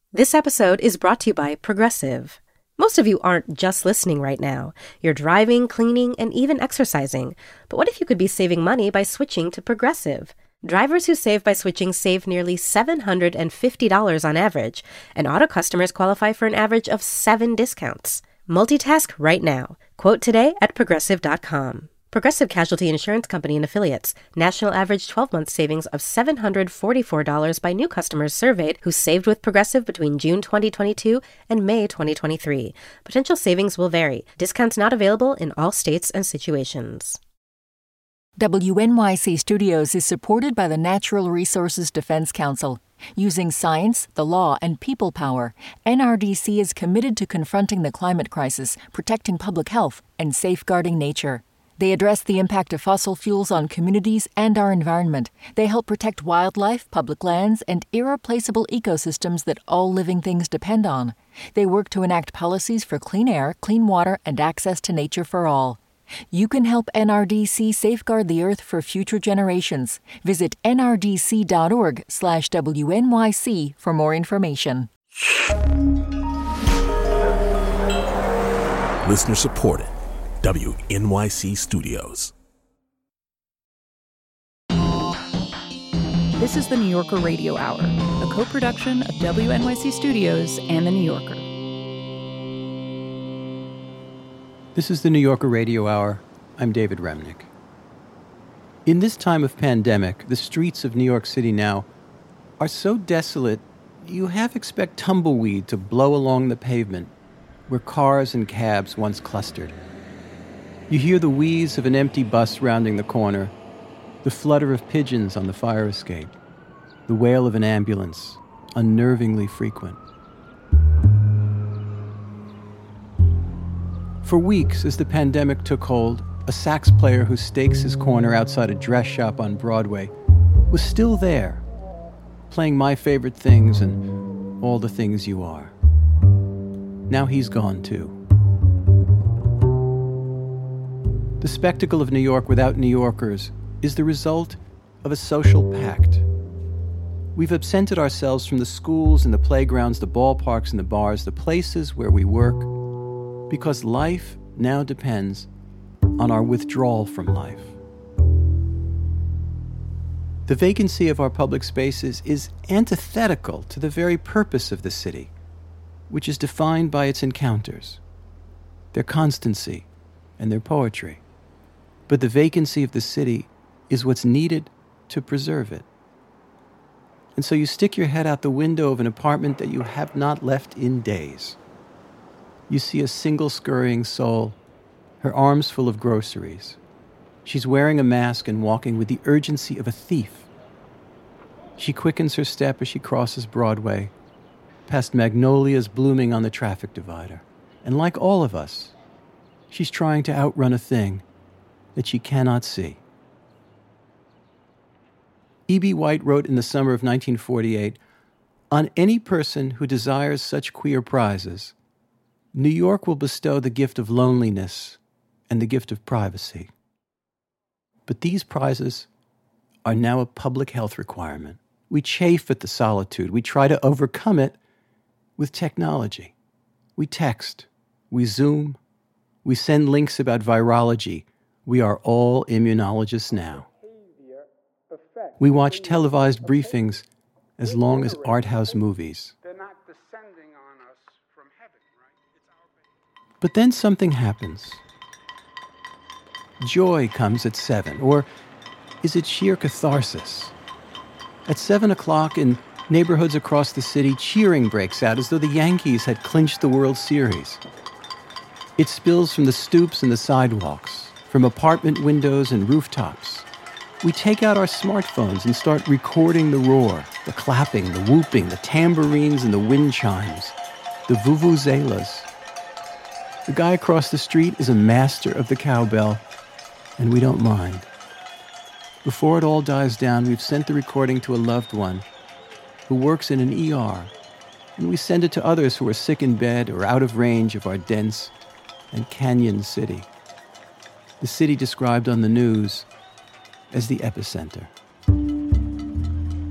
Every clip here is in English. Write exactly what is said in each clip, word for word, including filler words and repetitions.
This episode is brought to you by Progressive. Most of you aren't just listening right now. You're driving, cleaning, and even exercising. But what if you could be saving money by switching to Progressive? Drivers who save by switching save nearly seven hundred fifty dollars on average, and auto customers qualify for an average of seven discounts. Multitask right now. Quote today at progressive dot com. Progressive Casualty Insurance Company and Affiliates. National average twelve-month savings of seven hundred forty-four dollars by new customers surveyed who saved with Progressive between June twenty twenty-two and May twenty twenty-three. Potential savings will vary. Discounts not available in all states and situations. W N Y C Studios is supported by the Natural Resources Defense Council. Using science, the law, and people power, N R D C is committed to confronting the climate crisis, protecting public health, and safeguarding nature. They address the impact of fossil fuels on communities and our environment. They help protect wildlife, public lands, and irreplaceable ecosystems that all living things depend on. They work to enact policies for clean air, clean water, and access to nature for all. You can help N R D C safeguard the Earth for future generations. Visit N R D C dot org slash W N Y C for more information. Listener supported. W N Y C Studios. This is the New Yorker Radio Hour, a co-production of W N Y C Studios and the New Yorker. This is the New Yorker Radio Hour. I'm David Remnick. In this time of pandemic, the streets of New York City now are so desolate, you half expect tumbleweed to blow along the pavement where cars and cabs once clustered. You hear the wheeze of an empty bus rounding the corner, the flutter of pigeons on the fire escape, the wail of an ambulance, unnervingly frequent. For weeks, as the pandemic took hold, a sax player who stakes his corner outside a dress shop on Broadway was still there, playing My Favorite Things and All the Things You Are. Now he's gone too. The spectacle of New York without New Yorkers is the result of a social pact. We've absented ourselves from the schools and the playgrounds, the ballparks and the bars, the places where we work, because life now depends on our withdrawal from life. The vacancy of our public spaces is antithetical to the very purpose of the city, which is defined by its encounters, their constancy, and their poetry. But the vacancy of the city is what's needed to preserve it. And so you stick your head out the window of an apartment that you have not left in days. You see a single scurrying soul, her arms full of groceries. She's wearing a mask and walking with the urgency of a thief. She quickens her step as she crosses Broadway, past magnolias blooming on the traffic divider. And like all of us, she's trying to outrun a thing that she cannot see. E B. White wrote in the summer of nineteen forty-eight, "On any person who desires such queer prizes, New York will bestow the gift of loneliness and the gift of privacy. But these prizes are now a public health requirement. We chafe at the solitude. We try to overcome it with technology. We text. We Zoom. We send links about virology. We are all immunologists now. We watch televised briefings as long as art house movies. But then something happens. Joy comes at seven, or is it sheer catharsis? At seven o'clock in neighborhoods across the city, cheering breaks out as though the Yankees had clinched the World Series. It spills from the stoops and the sidewalks, from apartment windows and rooftops. We take out our smartphones and start recording the roar, the clapping, the whooping, the tambourines and the wind chimes, the vuvuzelas. The guy across the street is a master of the cowbell, and we don't mind. Before it all dies down, we've sent the recording to a loved one who works in an E R, and we send it to others who are sick in bed or out of range of our dense and canyon city. The city described on the news as the epicenter.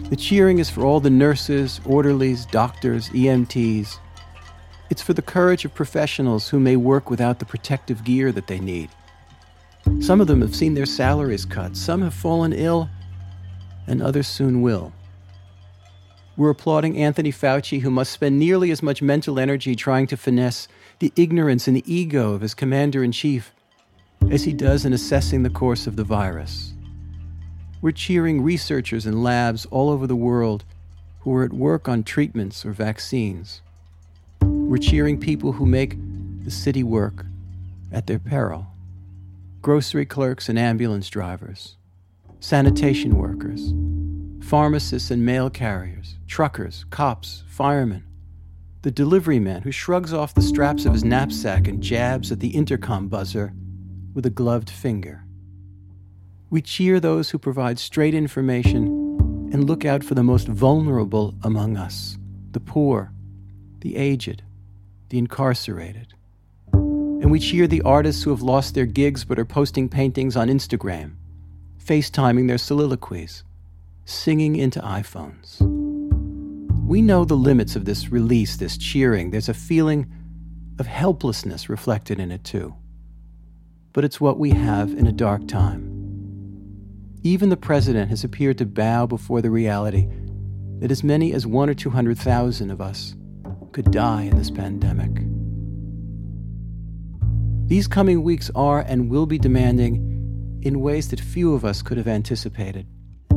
The cheering is for all the nurses, orderlies, doctors, E M Ts. It's for the courage of professionals who may work without the protective gear that they need. Some of them have seen their salaries cut, some have fallen ill, and others soon will. We're applauding Anthony Fauci, who must spend nearly as much mental energy trying to finesse the ignorance and the ego of his commander-in-chief as he does in assessing the course of the virus. We're cheering researchers in labs all over the world who are at work on treatments or vaccines. We're cheering people who make the city work at their peril. Grocery clerks and ambulance drivers, sanitation workers, pharmacists and mail carriers, truckers, cops, firemen, the delivery man who shrugs off the straps of his knapsack and jabs at the intercom buzzer with a gloved finger. We cheer those who provide straight information and look out for the most vulnerable among us, the poor, the aged, the incarcerated. And we cheer the artists who have lost their gigs but are posting paintings on Instagram, FaceTiming their soliloquies, singing into iPhones. We know the limits of this release, this cheering. There's a feeling of helplessness reflected in it too. But it's what we have in a dark time. Even the president has appeared to bow before the reality that as many as one or two hundred thousand of us could die in this pandemic. These coming weeks are and will be demanding in ways that few of us could have anticipated.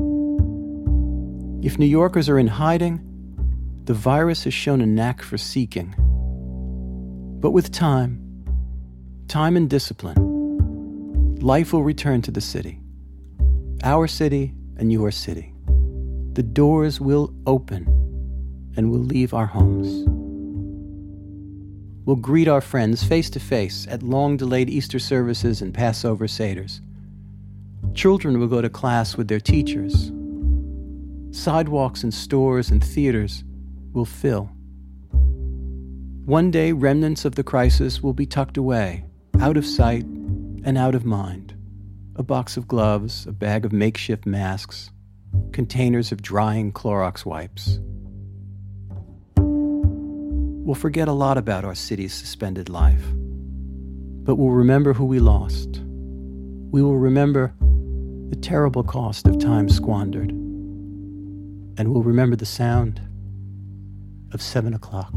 If New Yorkers are in hiding, the virus has shown a knack for seeking. But with time, time and discipline, life will return to the city. Our city and your city. The doors will open and we'll leave our homes. We'll greet our friends face to face at long-delayed Easter services and Passover seders. Children will go to class with their teachers. Sidewalks and stores and theaters will fill. One day, remnants of the crisis will be tucked away, out of sight and out of mind. A box of gloves, a bag of makeshift masks, containers of drying Clorox wipes. We'll forget a lot about our city's suspended life, but we'll remember who we lost. We will remember the terrible cost of time squandered, and we'll remember the sound of seven o'clock.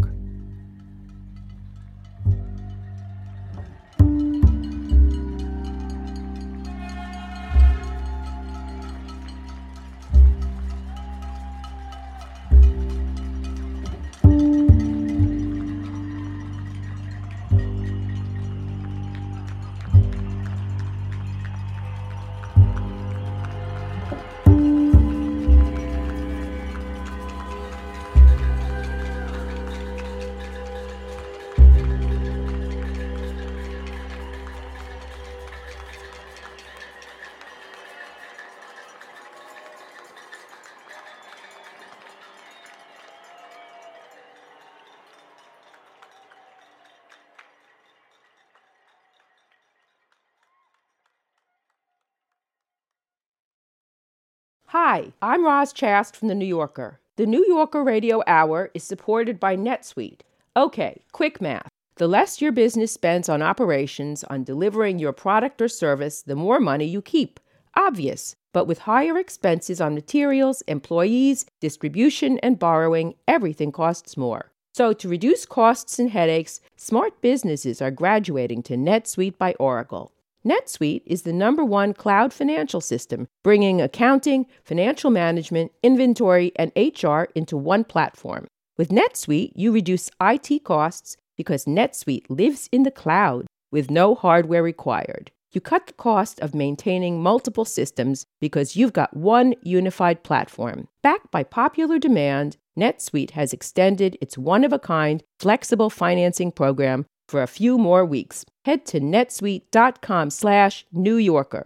Hi, I'm Roz Chast from The New Yorker. The New Yorker Radio Hour is supported by NetSuite. Okay, quick math. The less your business spends on operations, on delivering your product or service, the more money you keep. Obvious. But with higher expenses on materials, employees, distribution, and borrowing, everything costs more. So to reduce costs and headaches, smart businesses are graduating to NetSuite by Oracle. NetSuite is the number one cloud financial system, bringing accounting, financial management, inventory, and H R into one platform. With NetSuite, you reduce I T costs because NetSuite lives in the cloud with no hardware required. You cut the cost of maintaining multiple systems because you've got one unified platform. Backed by popular demand, NetSuite has extended its one-of-a-kind flexible financing program for a few more weeks. Head to netsuite.com slash New Yorker.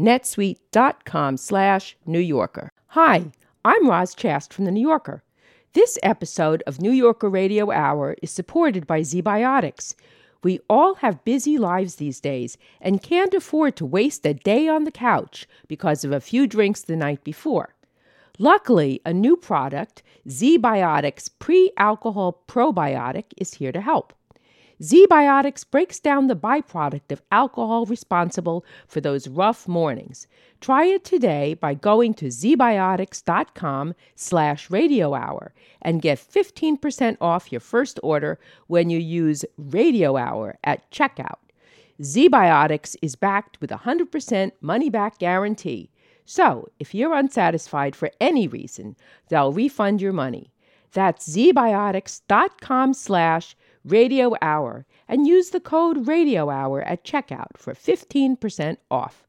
netsuite.com slash New Yorker. Hi, I'm Roz Chast from The New Yorker. This episode of New Yorker Radio Hour is supported by ZBiotics. We all have busy lives these days and can't afford to waste a day on the couch because of a few drinks the night before. Luckily, a new product, ZBiotics Pre-Alcohol Probiotic, is here to help. ZBiotics breaks down the byproduct of alcohol responsible for those rough mornings. Try it today by going to zbiotics.com slash radio hour and get fifteen percent off your first order when you use Radio Hour at checkout. ZBiotics is backed with a one hundred percent money-back guarantee. So, if you're unsatisfied for any reason, they'll refund your money. That's zbiotics.com slash radio hour and use the code radio hour at checkout for fifteen percent off.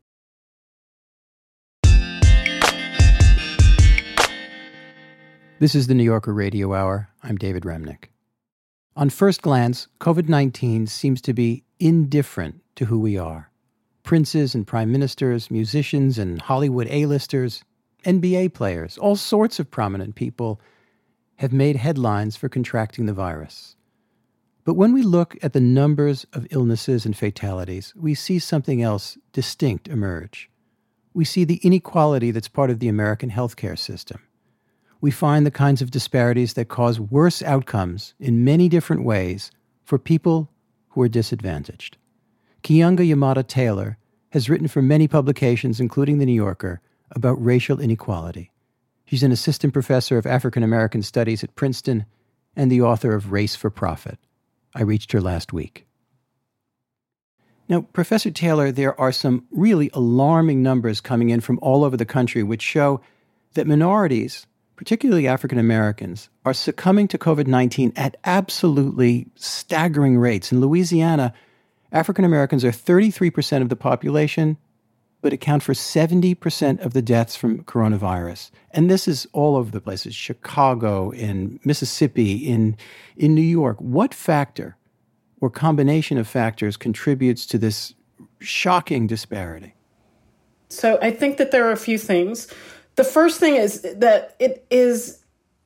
This is the New Yorker Radio Hour. I'm David Remnick. On first glance, covid nineteen seems to be indifferent to who we are. Princes and prime ministers, musicians and Hollywood A-listers, N B A players, all sorts of prominent people have made headlines for contracting the virus. But when we look at the numbers of illnesses and fatalities, we see something else distinct emerge. We see the inequality that's part of the American healthcare system. We find the kinds of disparities that cause worse outcomes in many different ways for people who are disadvantaged. Keeanga-Yamahtta Taylor has written for many publications, including The New Yorker, about racial inequality. She's an assistant professor of African American Studies at Princeton and the author of Race for Profit. I reached her last week. Now, Professor Taylor, there are some really alarming numbers coming in from all over the country which show that minorities, particularly African Americans, are succumbing to covid nineteen at absolutely staggering rates. In Louisiana, African Americans are thirty-three percent of the population, but account for seventy percent of the deaths from coronavirus. And this is all over the places, Chicago, in Mississippi, in, in New York. What factor or combination of factors contributes to this shocking disparity? So I think that there are a few things. The first thing is that it is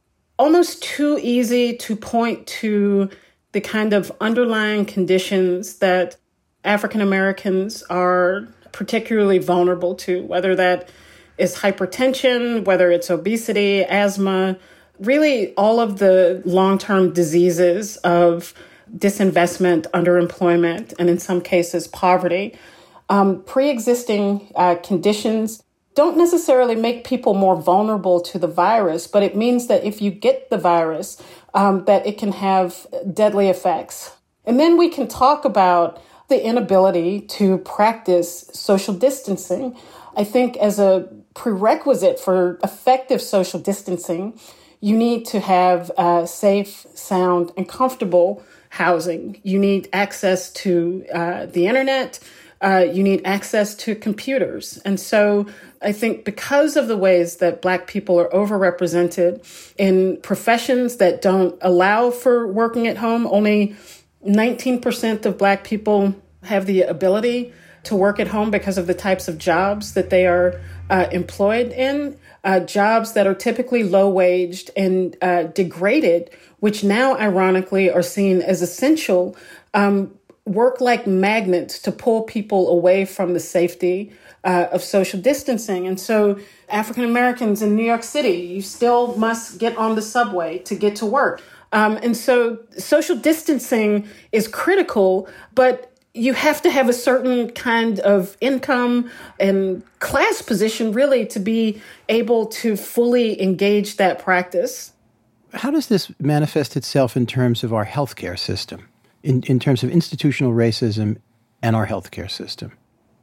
almost too easy to point to the kind of underlying conditions that African Americans are particularly vulnerable to, whether that is hypertension, whether it's obesity, asthma, really all of the long-term diseases of disinvestment, underemployment, and in some cases, poverty. Um, pre-existing uh, conditions don't necessarily make people more vulnerable to the virus, but it means that if you get the virus, um, that it can have deadly effects. And then we can talk about the inability to practice social distancing. I think as a prerequisite for effective social distancing, you need to have uh, safe, sound, and comfortable housing. You need access to uh, the internet. Uh, you need access to computers. And so I think because of the ways that Black people are overrepresented in professions that don't allow for working at home, only nineteen percent of Black people have the ability to work at home because of the types of jobs that they are uh, employed in, uh, jobs that are typically low-waged and uh, degraded, which now, ironically, are seen as essential, um, work like magnets to pull people away from the safety uh, of social distancing. And so African Americans in New York City, you still must get on the subway to get to work. Um, and so social distancing is critical, but you have to have a certain kind of income and class position, really, to be able to fully engage that practice. How does this manifest itself in terms of our healthcare system, in, in terms of institutional racism and our healthcare system?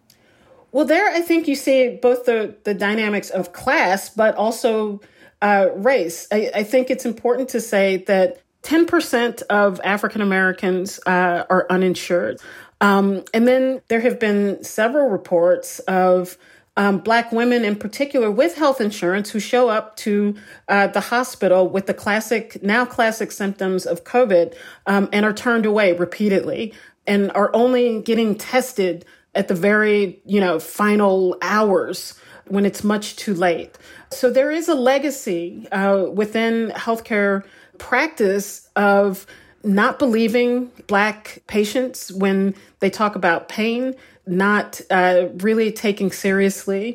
Well, there, I think you see both the, the dynamics of class, but also uh, race. I, I think it's important to say that ten percent of African Americans uh, are uninsured. Um, and then there have been several reports of um, Black women in particular with health insurance who show up to uh, the hospital with the classic, now classic symptoms of COVID um, and are turned away repeatedly and are only getting tested at the very, you know, final hours when it's much too late. So there is a legacy uh, within healthcare practice of not believing Black patients when they talk about pain, not uh, really taking seriously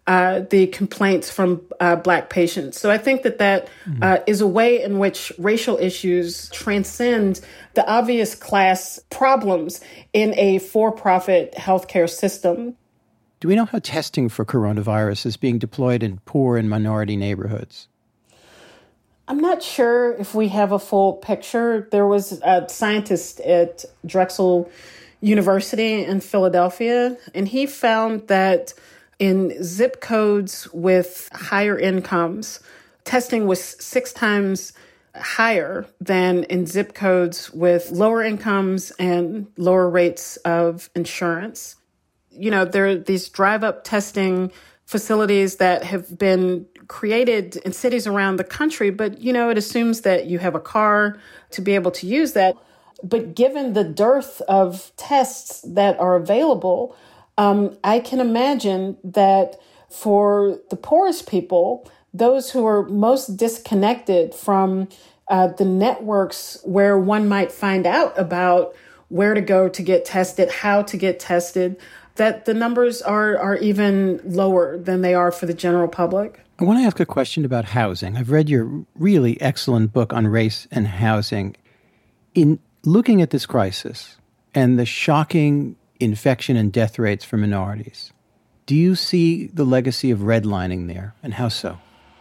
uh, the complaints from uh, Black patients. So I think that that mm-hmm. uh, is a way in which racial issues transcend the obvious class problems in a for-profit healthcare system. Do we know how testing for coronavirus is being deployed in poor and minority neighborhoods? I'm not sure if we have a full picture. There was a scientist at Drexel University in Philadelphia, and he found that in zip codes with higher incomes, testing was six times higher than in zip codes with lower incomes and lower rates of insurance. You know, there are these drive-up testing facilities that have been created in cities around the country, but, you know, it assumes that you have a car to be able to use that. But given the dearth of tests that are available, um, I can imagine that for the poorest people, those who are most disconnected from uh, the networks where one might find out about where to go to get tested, how to get tested, that the numbers are, are even lower than they are for the general public. I want to ask a question about housing. I've read your really excellent book on race and housing. In looking at this crisis and the shocking infection and death rates for minorities, do you see the legacy of redlining there, and how so?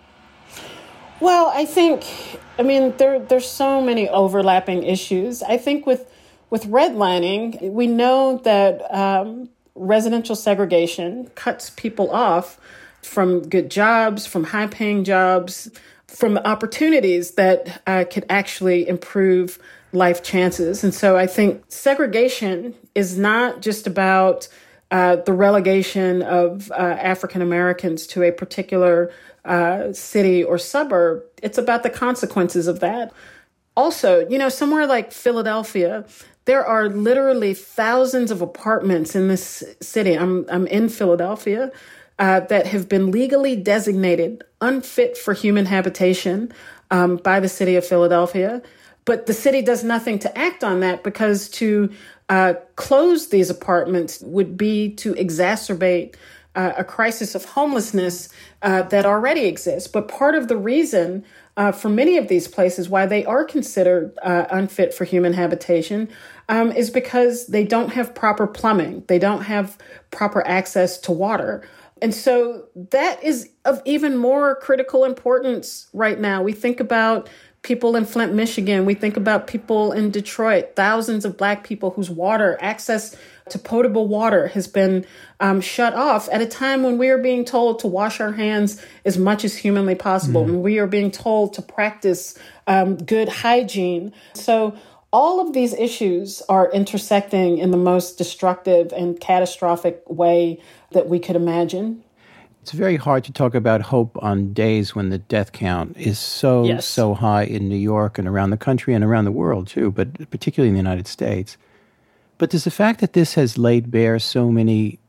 Well, I think, I mean, there there's so many overlapping issues. I think with with redlining, we know that um, residential segregation cuts people off from good jobs, from high-paying jobs, from opportunities that uh, could actually improve life chances. And so I think segregation is not just about uh, the relegation of uh, African Americans to a particular uh, city or suburb. It's about the consequences of that. Also, you know, somewhere like Philadelphia, there are literally thousands of apartments in this city. I'm I'm in Philadelphia uh, that have been legally designated unfit for human habitation um, by the city of Philadelphia. But the city does nothing to act on that, because to uh, close these apartments would be to exacerbate uh, a crisis of homelessness uh, that already exists. But part of the reason uh, for many of these places why they are considered uh, unfit for human habitation um, is because they don't have proper plumbing. They don't have proper access to water. And so that is of even more critical importance right now. We think about people in Flint, Michigan. We think about people in Detroit, thousands of Black people whose water, access to potable water, has been um, shut off at a time when we are being told to wash our hands as much as humanly possible. Mm-hmm. And we are being told to practice um, good hygiene. So all of these issues are intersecting in the most destructive and catastrophic way that we could imagine. It's very hard to talk about hope on days when the death count is so, yes. so high in New York and around the country and around the world too, but particularly in the United States. But does the fact that this has laid bare so many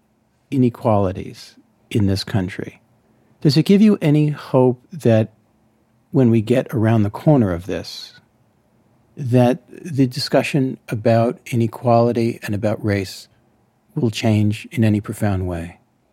inequalities in this country, does it give you any hope that when we get around the corner of this, that the discussion about inequality and about race will change in any profound way?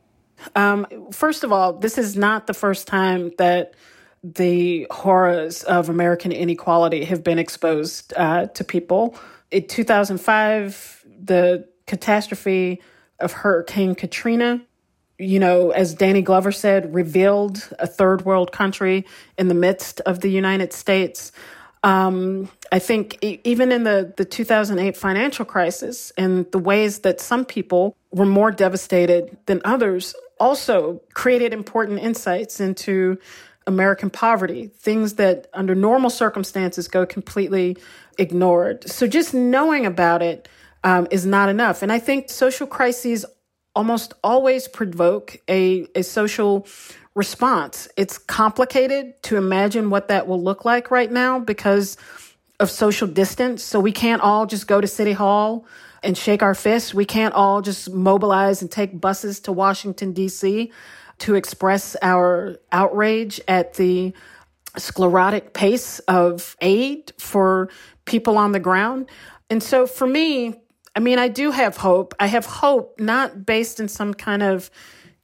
Um, first of all, this is not the first time that the horrors of American inequality have been exposed uh, to people. In two thousand five, the catastrophe of Hurricane Katrina, you know, as Danny Glover said, revealed a third world country in the midst of the United States. Um, I think e- even in the, the two thousand eight financial crisis, and the ways that some people were more devastated than others also created important insights into American poverty, things that under normal circumstances go completely ignored. So just knowing about it um, is not enough. And I think social crises almost always provoke a, a social response. It's complicated to imagine what that will look like right now because of social distance. So we can't all just go to City Hall and shake our fists. We can't all just mobilize and take buses to Washington, D C to express our outrage at the sclerotic pace of aid for people on the ground. And so for me, I mean, I do have hope. I have hope not based in some kind of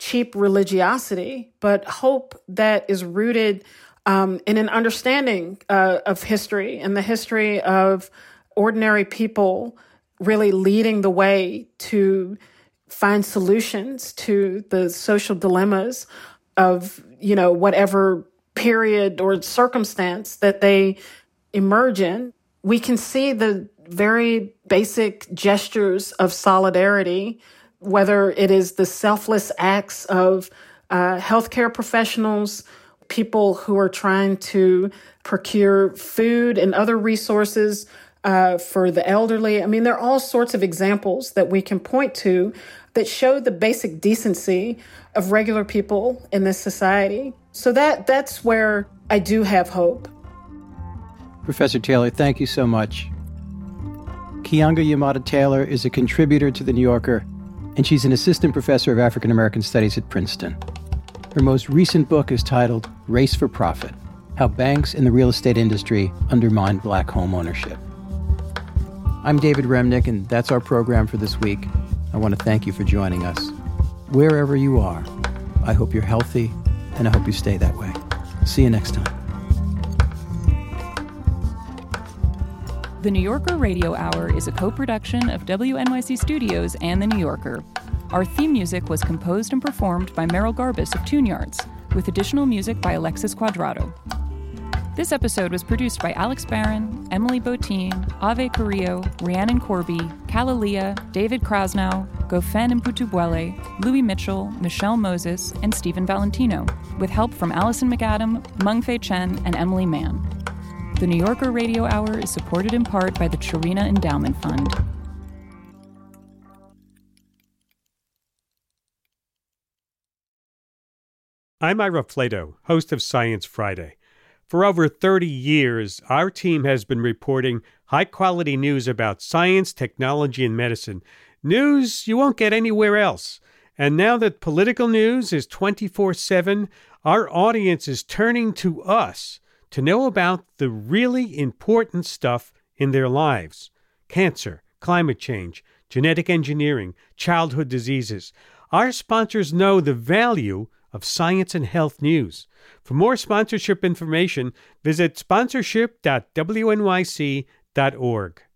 cheap religiosity, but hope that is rooted um, in an understanding uh, of history and the history of ordinary people really leading the way to find solutions to the social dilemmas of, you know, whatever period or circumstance that they emerge in. We can see the very basic gestures of solidarity, whether it is the selfless acts of uh, healthcare professionals, people who are trying to procure food and other resources uh, for the elderly. I mean, there are all sorts of examples that we can point to that show the basic decency of regular people in this society. So that that's where I do have hope. Professor Taylor, thank you so much. Keeanga-Yamahtta Taylor is a contributor to The New Yorker, and she's an assistant professor of African American Studies at Princeton. Her most recent book is titled Race for Profit: How Banks and the Real Estate Industry Undermine Black Home Ownership. I'm David Remnick, and that's our program for this week. I want to thank you for joining us. Wherever you are, I hope you're healthy, and I hope you stay that way. See you next time. The New Yorker Radio Hour is a co-production of W N Y C Studios and The New Yorker. Our theme music was composed and performed by Merrill Garbus of Tune Yards, with additional music by Alexis Cuadrado. This episode was produced by Alex Barron, Emily Botine, Ave Carrillo, Rhiannon Corby, Kalalia, David Krasnow, Gofen Mputubwele, Louis Mitchell, Michelle Moses, and Stephen Valentino, with help from Allison McAdam, Mengfei Chen, and Emily Mann. The New Yorker Radio Hour is supported in part by the Chirina Endowment Fund. I'm Ira Flato, host of Science Friday. For over thirty years, our team has been reporting high-quality news about science, technology, and medicine. News you won't get anywhere else. And now that political news is twenty-four seven, our audience is turning to us to know about the really important stuff in their lives. Cancer, climate change, genetic engineering, childhood diseases. Our sponsors know the value of science and health news. For more sponsorship information, visit sponsorship dot w n y c dot org.